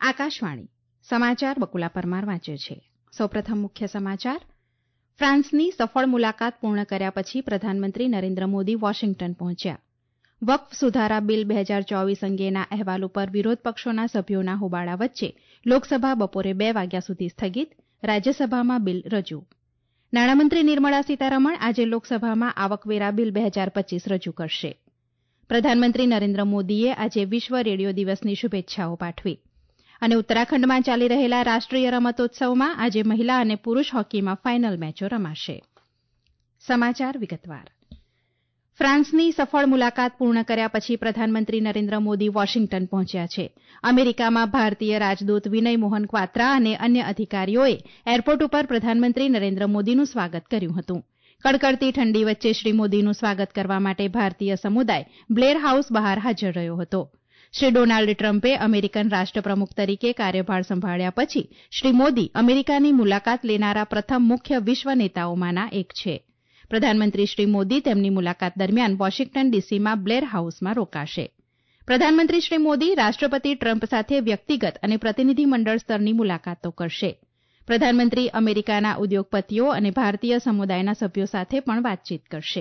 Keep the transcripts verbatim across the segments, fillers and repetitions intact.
આકાશવાણી સમાચાર બકુલા પરમાર વાંચે છે. સૌપ્રથમ મુખ્ય સમાચાર. ફ્રાન્સની સફળ મુલાકાત પૂર્ણ કર્યા પછી પ્રધાનમંત્રી નરેન્દ્ર મોદી વોશિંગ્ટન પહોંચ્યા. વક્ફ સુધારા બિલ બે હજાર ચોવીસ અંગેના અહેવાલ ઉપર વિરોધ પક્ષોના સભ્યોના હોબાળા વચ્ચે લોકસભા બપોરે બે વાગ્યા સુધી સ્થગિત. રાજ્યસભામાં બિલ રજૂ. નાણામંત્રી નિર્મળા સીતારમણ આજે લોકસભામાં આવકવેરા બિલ બે હજાર પચીસ રજૂ કરશે. પ્રધાનમંત્રી નરેન્દ્ર મોદીએ આજે વિશ્વ રેડિયો દિવસની શુભેચ્છાઓ પાઠવી. અને ઉત્તરાખંડમાં ચાલી રહેલા રાષ્ટ્રીય રમતોત્સવમાં આજે મહિલા અને પુરૂષ હોકીમાં ફાઇનલ મેચો રમાશે. સમાચાર વિગતવાર. ફ્રાન્સની સફળ મુલાકાત પૂર્ણ કર્યા પછી પ્રધાનમંત્રી નરેન્દ્ર મોદી વોશિંગ્ટન પહોંચ્યા છે. અમેરિકામાં ભારતીય રાજદૂત વિનય મોહન ક્વાત્રા અને અન્ય અધિકારીઓએ એરપોર્ટ ઉપર પ્રધાનમંત્રી નરેન્દ્ર મોદીનું સ્વાગત કર્યું હતું. કડકડતી ઠંડી વચ્ચે શ્રી મોદીનું સ્વાગત કરવા માટે ભારતીય સમુદાય બ્લેર હાઉસ બહાર હાજર રહ્યો હતો. શ્રી ડોનાલ્ડ ટ્રમ્પે અમેરિકન રાષ્ટ્રપ્રમુખ તરીકે કાર્યભાર સંભાળ્યા પછી શ્રી મોદી અમેરિકાની મુલાકાત લેનારા પ્રથમ મુખ્ય વિશ્વ નેતાઓમાંના એક છે. પ્રધાનમંત્રી શ્રી મોદી તેમની મુલાકાત દરમિયાન વોશિંગ્ટન ડીસીમાં બ્લેર હાઉસમાં રોકાશે. પ્રધાનમંત્રી શ્રી મોદી રાષ્ટ્રપતિ ટ્રમ્પ સાથે વ્યક્તિગત અને પ્રતિનિધિમંડળ સ્તરની મુલાકાતો કરશે. પ્રધાનમંત્રી અમેરિકાના ઉદ્યોગપતિઓ અને ભારતીય સમુદાયના સભ્યો સાથે પણ વાતચીત કરશે.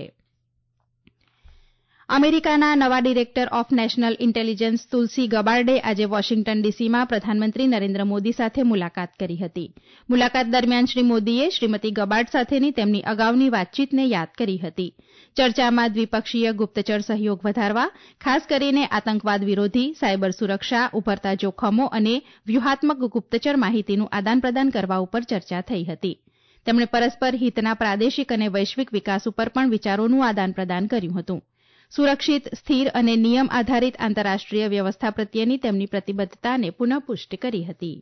અમેરિકાના નવા director of national intelligence Tulsi ગબાર્ડે આજે વોશિંગ્ટન ડીસીમાં પ્રધાનમંત્રી નરેન્દ્ર મોદી સાથે મુલાકાત કરી હતી. મુલાકાત દરમિયાન શ્રી મોદીએ શ્રીમતી ગબાર્ડ સાથેની તેમની અગાઉની વાતચીતને યાદ કરી હતી. ચર્ચામાં દ્વિપક્ષીય ગુપ્તચર સહયોગ વધારવા, ખાસ કરીને આતંકવાદ વિરોધી, સાયબર સુરક્ષા, ઉભરતા જોખમો અને વ્યૂહાત્મક ગુપ્તચર માહિતીનું આદાનપ્રદાન કરવા ઉપર ચર્ચા થઈ હતી. તેમણે પરસ્પર હિતના પ્રાદેશિક અને વૈશ્વિક વિકાસ ઉપર પણ વિચારોનું આદાનપ્રદાન કર્યું હતું. સુરક્ષિત, સ્થિર અને નિયમ આધારિત આંતરરાષ્ટ્રીય વ્યવસ્થા પ્રત્યેની તેમની પ્રતિબદ્ધતાને પુનઃપુષ્ટ કરી હતી.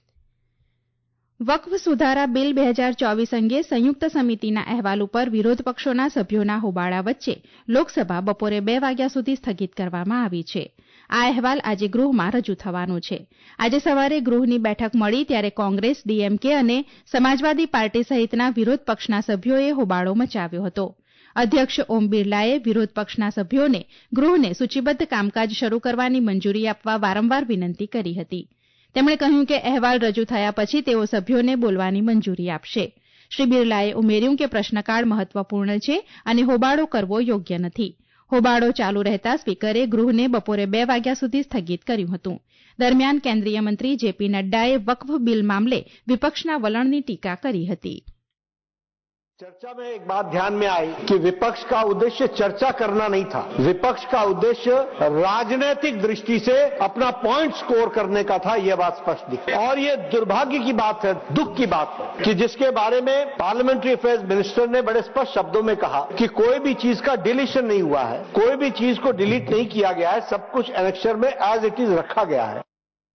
વક્ફ સુધારા બિલ બે હજાર ચોવીસ અંગે સંયુક્ત સમિતિના અહેવાલ ઉપર વિરોધ પક્ષોના સભ્યોના હોબાળા વચ્ચે લોકસભા બપોરે બે વાગ્યા સુધી સ્થગિત કરવામાં આવી છે. આ અહેવાલ આજે ગૃહમાં રજૂ થવાનો છે. આજે સવારે ગૃહની બેઠક મળી ત્યારે કોંગ્રેસ, ડીએમકે અને સમાજવાદી પાર્ટી સહિતના વિરોધ પક્ષના સભ્યોએ હોબાળો મચાવ્યો હતો. અધ્યક્ષ ઓમ બિરલાએ વિરોધ પક્ષના સભ્યોને ગૃહને સૂચિબદ્ધ કામકાજ શરૂ કરવાની મંજૂરી આપવા વારંવાર વિનંતી કરી હતી. તેમણે કહ્યું કે અહેવાલ રજૂ થયા પછી તેઓ સભ્યોને બોલવાની મંજૂરી આપશે. શ્રી બિરલાએ ઉમેર્યું કે પ્રશ્નકાળ મહત્વપૂર્ણ છે અને હોબાળો કરવો યોગ્ય નથી. હોબાળો ચાલુ રહેતા સ્પીકરે ગૃહને બપોરે બે વાગ્યા સુધી સ્થગિત કર્યું હતું. દરમિયાન કેન્દ્રીય મંત્રી જેપી નડ્ડાએ વક્ફ બિલ મામલે વિપક્ષના વલણની ટીકા કરી હતી. चर्चा में एक बात ध्यान में आई कि विपक्ष का उद्देश्य चर्चा करना नहीं था. विपक्ष का उद्देश्य राजनीतिक दृष्टि से अपना पॉइंट स्कोर करने का था. यह बात स्पष्ट दिखी और ये दुर्भाग्य की बात है, दुख की बात है कि जिसके बारे में पार्लियामेंट्री अफेयर्स मिनिस्टर ने बड़े स्पष्ट शब्दों में कहा कि कोई भी चीज का डिलीशन नहीं हुआ है, कोई भी चीज को डिलीट नहीं किया गया है, सब कुछ एनेक्सर में एज इट इज रखा गया है.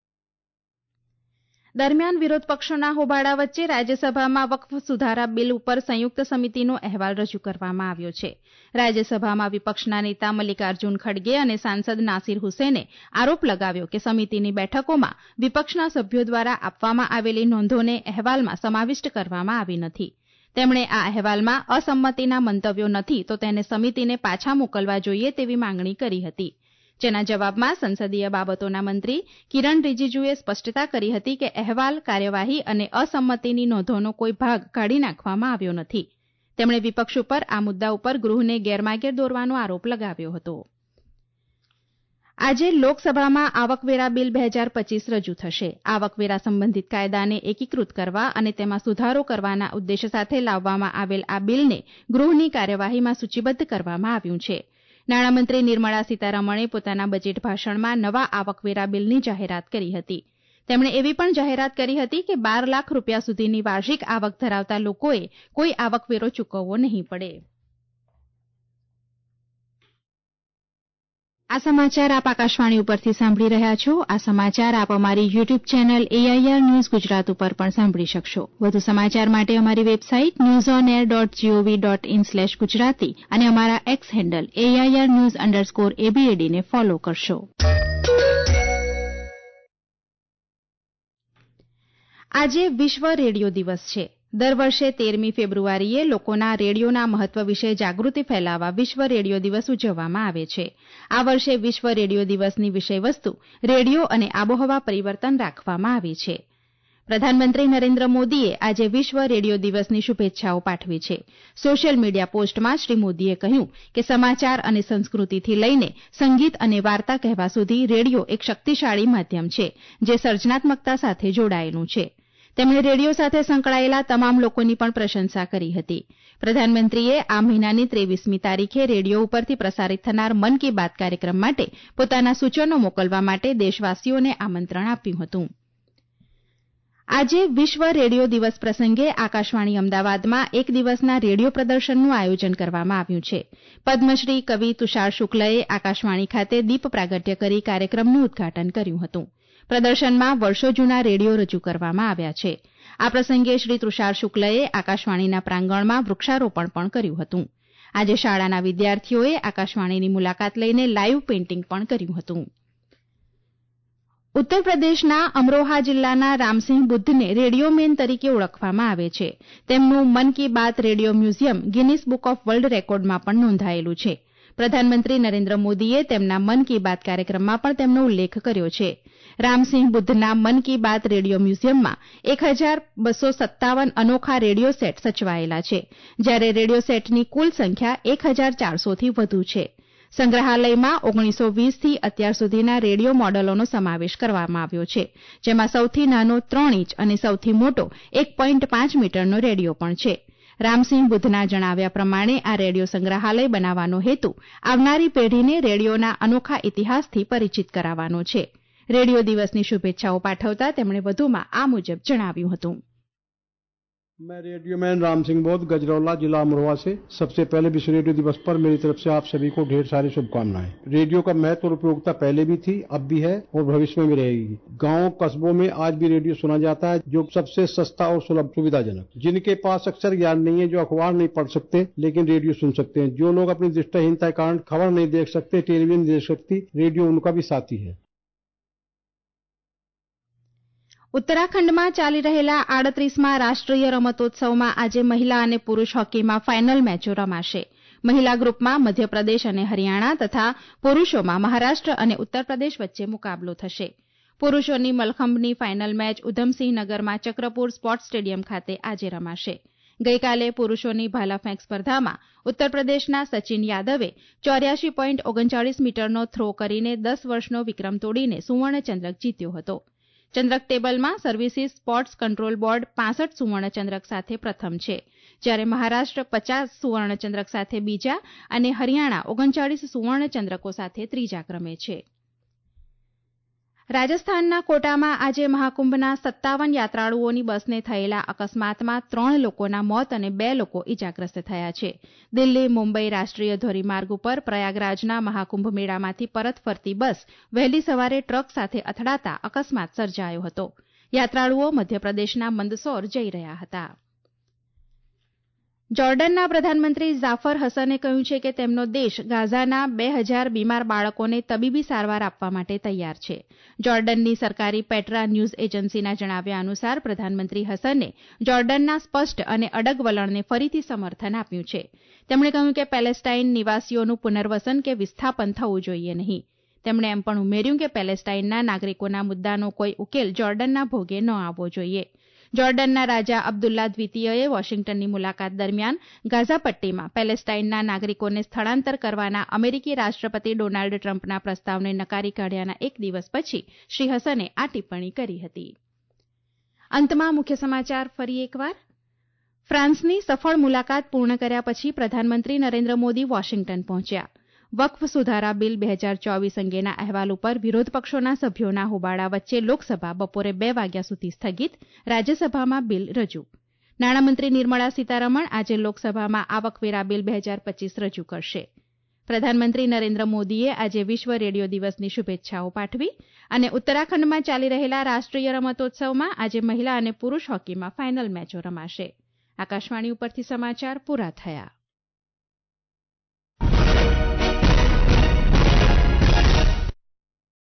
દરમિયાન વિરોધ પક્ષોના હોબાળા વચ્ચે રાજ્યસભામાં વક્ફ સુધારા બિલ ઉપર સંયુક્ત સમિતિનો અહેવાલ રજૂ કરવામાં આવ્યો છે. રાજ્યસભામાં વિપક્ષના નેતા મલ્લિકાર્જુન ખડગે અને સાંસદ નાસિર હુસેને આરોપ લગાવ્યો કે સમિતિની બેઠકોમાં વિપક્ષના સભ્યો દ્વારા આપવામાં આવેલી નોંધોને અહેવાલમાં સમાવિષ્ટ કરવામાં આવી નથી. તેમણે આ અહેવાલમાં અસંમતિના મંતવ્યો નથી તો તેને સમિતિને પાછા મોકલવા જોઈએ તેવી માંગણી કરી હતી. જેના જવાબમાં સંસદીય બાબતોના મંત્રી કિરણ રિજિજુએ સ્પષ્ટતા કરી હતી કે અહેવાલ, કાર્યવાહી અને અસંમતિની નોંધોનો કોઈ ભાગ કાઢી નાખવામાં આવ્યો નથી. તેમણે વિપક્ષ ઉપર આ મુદ્દા ઉપર ગૃહને ગેરમાર્ગે દોરવાનો આરોપ લગાવ્યો હતો. આજે લોકસભામાં આવકવેરા બિલ બે હજાર પચીસ રજૂ થશે. આવકવેરા સંબંધિત કાયદાને એકીકૃત કરવા અને તેમાં સુધારો કરવાના ઉદ્દેશ સાથે લાવવામાં આવેલ આ બિલને ગૃહની કાર્યવાહીમાં સૂચિબદ્ધ કરવામાં આવ્યું છે. નાણામંત્રી નિર્મળા સીતારમણે પોતાના બજેટ ભાષણમાં નવા આવકવેરા બિલની જાહેરાત કરી હતી. તેમણે એવી પણ જાહેરાત કરી હતી કે બાર લાખ રૂપિયા સુધીની વાર્ષિક આવક ધરાવતા લોકોએ કોઈ આવકવેરો ચૂકવવો નહીં પડે. આ સમાચાર આપ આકાશવાણી ઉપરથી સાંભળી રહ્યા છો. આ સમાચાર આપ અમારી YouTube channel AIR news Gujarat ઉપર પણ સાંભળી શકશો. વધુ સમાચાર માટે અમારી website news on air dot GOV dot in slash Gujarati અને અમારા X handle AIR news underscore એબીએડીને ફોલો કરશો. આજે વિશ્વ રેડિયો દિવસ છે. દર વર્ષે તેરમી ફેબ્રુઆરીએ લોકોના રેડિયોના મહત્વ વિશે જાગૃતિ ફેલાવવા વિશ્વ રેડિયો દિવસ ઉજવવામાં આવે છે. આ વર્ષે વિશ્વ રેડિયો દિવસની વિષયવસ્તુ રેડિયો અને આબોહવા પરિવર્તન રાખવામાં આવી છે. પ્રધાનમંત્રી નરેન્દ્ર મોદીએ આજે વિશ્વ રેડિયો દિવસની શુભેચ્છાઓ પાઠવી છે. સોશિયલ મીડિયા પોસ્ટમાં શ્રી મોદીએ કહ્યું કે સમાચાર અને સંસ્કૃતિથી લઈને સંગીત અને વાર્તા કહેવા સુધી રેડિયો એક શક્તિશાળી માધ્યમ છે, જે સર્જનાત્મકતા સાથે જોડાયેલું છે. તેમણે રેડિયો સાથે સંકળાયેલા તમામ લોકોની પણ પ્રશંસા કરી હતી. પ્રધાનમંત્રીએ આ મહિનાની ત્રેવીસમી તારીખે રેડિયો ઉપરથી પ્રસારિત થનાર મન કી બાત કાર્યક્રમ માટે પોતાના સૂચનો મોકલવા માટે દેશવાસીઓને આમંત્રણ આપ્યું હતું. આજે વિશ્વ રેડિયો દિવસ પ્રસંગે આકાશવાણી અમદાવાદમાં એક દિવસના રેડિયો પ્રદર્શનનું આયોજન કરવામાં આવ્યું છે. પદ્મશ્રી કવિ તુષાર શુક્લએ આકાશવાણી ખાતે દીપ પ્રાગટ્ય કરી કાર્યક્રમનું ઉદઘાટન કર્યું હતું. પ્રદર્શનમાં વર્ષો જૂના રેડિયો રજૂ કરવામાં આવ્યા છે. આ પ્રસંગે શ્રી તુષાર શુક્લએ આકાશવાણીના પ્રાંગણમાં વૃક્ષારોપણ પણ કર્યું હતું. આજે શાળાના વિદ્યાર્થીઓએ આકાશવાણીની મુલાકાત લઈને લાઇવ પેઇન્ટિંગ પણ કર્યું હતું. ઉત્તર પ્રદેશના અમરોહા જિલ્લાના રામસિંહ બુદ્ધને રેડિયો મેન તરીકે ઓળખવામાં આવે છે. તેમનું Mann Ki Baat radio museum Guinness book of world રેકોર્ડમાં પણ નોંધાયેલું છે. પ્રધાનમંત્રી નરેન્દ્ર મોદીએ તેમના મન કી બાત કાર્યક્રમમાં પણ તેમનો ઉલ્લેખ કર્યો છે. રામસિંહ બુદ્ધના મન કી બાત રેડિયો મ્યુઝિયમમાં એક હજાર બસો સત્તાવન અનોખા રેડિયો સેટ સચવાયેલા છે, જ્યારે રેડિયો સેટની કુલ સંખ્યા એક હજાર ચારસોથી વધુ છે. સંગ્રહાલયમાં ઓગણીસો વીસથી અત્યાર સુધીના રેડિયો મોડેલોનો સમાવેશ કરવામાં આવ્યો છે, જેમાં સૌથી નાનો ત્રણ ઇંચ અને સૌથી મોટો એક પોઈન્ટ પાંચ મીટરનો રેડિયો પણ છે. રામસિંહ બુદ્ધના જણાવ્યા પ્રમાણે આ રેડિયો સંગ્રહાલય બનાવવાનો હેતુ આવનારી પેઢીને રેડિયોના અનોખા ઇતિહાસથી પરિચિત કરાવવાનો છે. રેડિયો દિવસની શુભેચ્છાઓ પાઠવતા તેમણે વધુમાં આ મુજબ જણાવ્યું હતું. मैं रेडियो मैन राम सिंह बोध गजरौला जिला अमरोहा से सबसे पहले विश्व रेडियो दिवस पर मेरी तरफ से आप सभी को ढेर सारी शुभकामनाएं. रेडियो का महत्व और उपयोगिता पहले भी थी, अब भी है और भविष्य में भी रहेगी. गांव कस्बों में आज भी रेडियो सुना जाता है, जो सबसे सस्ता और सुलभ सुविधाजनक. जिनके पास अक्षर ज्ञान नहीं है, जो अखबार नहीं पढ़ सकते लेकिन रेडियो सुन सकते हैं, जो लोग अपनी दृष्टिहीनता के कारण खबर नहीं देख सकते, टेलीविजन देख सकती, रेडियो उनका भी साथी है. ઉત્તરાખંડમાં ચાલી રહેલા આડત્રીસમાં રાષ્ટ્રીય રમતોત્સવમાં આજે મહિલા અને પુરૂષ હોકીમાં ફાઇનલ મેચો રમાશે. મહિલા ગ્રુપમાં મધ્યપ્રદેશ અને હરિયાણા તથા પુરૂષોમાં મહારાષ્ટ્ર અને ઉત્તરપ્રદેશ વચ્ચે મુકાબલો થશે. પુરૂષોની મલખંભની ફાઇનલ મેચ ઉધમસિંહ નગરમાં ચક્રપુર સ્પોર્ટ્સ સ્ટેડિયમ ખાતે આજે રમાશે. ગઈકાલે પુરૂષોની ભાલાફેંક સ્પર્ધામાં ઉત્તરપ્રદેશના સચિન યાદવે ચોર્યાસી પોઈન્ટ ઓગણચાળીસ મીટરનો થ્રો કરીને દસ વર્ષનો વિક્રમ તોડીને સુવર્ણચંદ્રક જીત્યો હતો. ચંદ્રક ટેબલમાં સર્વિસીસ સ્પોર્ટ્સ કંટ્રોલ બોર્ડ પાસઠ સુવર્ણચંદ્રક સાથે પ્રથમ છે, જ્યારે મહારાષ્ટ્ર પચાસ સુવર્ણચંદ્રક સાથે બીજા અને હરિયાણા ઓગણચાળીસ સુવર્ણચંદ્રકો સાથે ત્રીજા ક્રમે છે. રાજસ્થાનના કોટામાં આજે મહાકુંભના સત્તાવન યાત્રાળુઓની બસને થયેલા અકસ્માતમાં ત્રણ લોકોના મોત અને બે લોકો ઇજાગ્રસ્ત થયા છે. દિલ્હી મુંબઈ રાષ્ટ્રીય ધોરીમાર્ગ ઉપર પ્રયાગરાજના મહાકુંભ મેળામાંથી પરત ફરતી બસ વહેલી સવારે ટ્રક સાથે અથડાતા અકસ્માત સર્જાયો હતો. યાત્રાળુઓ મધ્યપ્રદેશના મંદસૌર જઈ રહ્યા હતા. જોર્ડનના પ્રધાનમંત્રી ઝાફર હસને કહ્યું છે કે તેમનો દેશ ગાઝાના બે હજાર બીમાર બાળકોને તબીબી સારવાર આપવા માટે તૈયાર છે. જોર્ડનની સરકારી પેટ્રા ન્યૂઝ એજન્સીના જણાવ્યા અનુસાર પ્રધાનમંત્રી હસને જોર્ડનના સ્પષ્ટ અને અડગ વલણને ફરીથી સમર્થન આપ્યું છે. તેમણે કહ્યું કે પેલેસ્ટાઇન નિવાસીઓનું પુનર્વસન કે વિસ્થાપન થવું જોઈએ નહીં. તેમણે એમ પણ ઉમેર્યું કે પેલેસ્ટાઇનના નાગરિકોના મુદ્દાનો કોઈ ઉકેલ જોર્ડનના ભોગે ન આવવો જોઈએ. જોર્ડનના રાજા અબ્દુલ્લા દ્વિતીયએ વોશિંગ્ટનની મુલાકાત દરમિયાન ગાઝા પટ્ટીમાં પેલેસ્ટાઇનના નાગરિકોને સ્થળાંતર કરવાના અમેરિકી રાષ્ટ્રપતિ ડોનાલ્ડ ટ્રમ્પના પ્રસ્તાવને નકારી કાઢ્યાના એક દિવસ પછી શ્રી હસને આ ટિપ્પણી કરી હતી. અંતમાં મુખ્ય સમાચાર ફરી એકવાર. ફ્રાન્સની સફળ મુલાકાત પૂર્ણ કર્યા પછી પ્રધાનમંત્રી નરેન્દ્ર મોદી વોશિંગ્ટન પહોંચ્યા. વક્ફ સુધારા બિલ બે હજાર ચોવીસ અંગેના અહેવાલ ઉપર વિરોધ પક્ષોના સભ્યોના હોબાળા વચ્ચે લોકસભા બપોરે બે વાગ્યા સુધી સ્થગિત, રાજ્યસભામાં બિલ રજૂ. નાણામંત્રી નિર્મળા સીતારમણ આજે લોકસભામાં આવકવેરા બિલ બે હજાર પચીસ રજૂ કરશે. પ્રધાનમંત્રી નરેન્દ્ર મોદીએ આજે વિશ્વ રેડિયો દિવસની શુભેચ્છાઓ પાઠવી અને ઉત્તરાખંડમાં ચાલી રહેલા રાષ્ટ્રીય રમતોત્સવમાં આજે મહિલા અને પુરૂષ હોકીમાં ફાઇનલ મેચો રમાશે. આકાશવાણી ઉપરથી સમાચાર પૂરા થયા.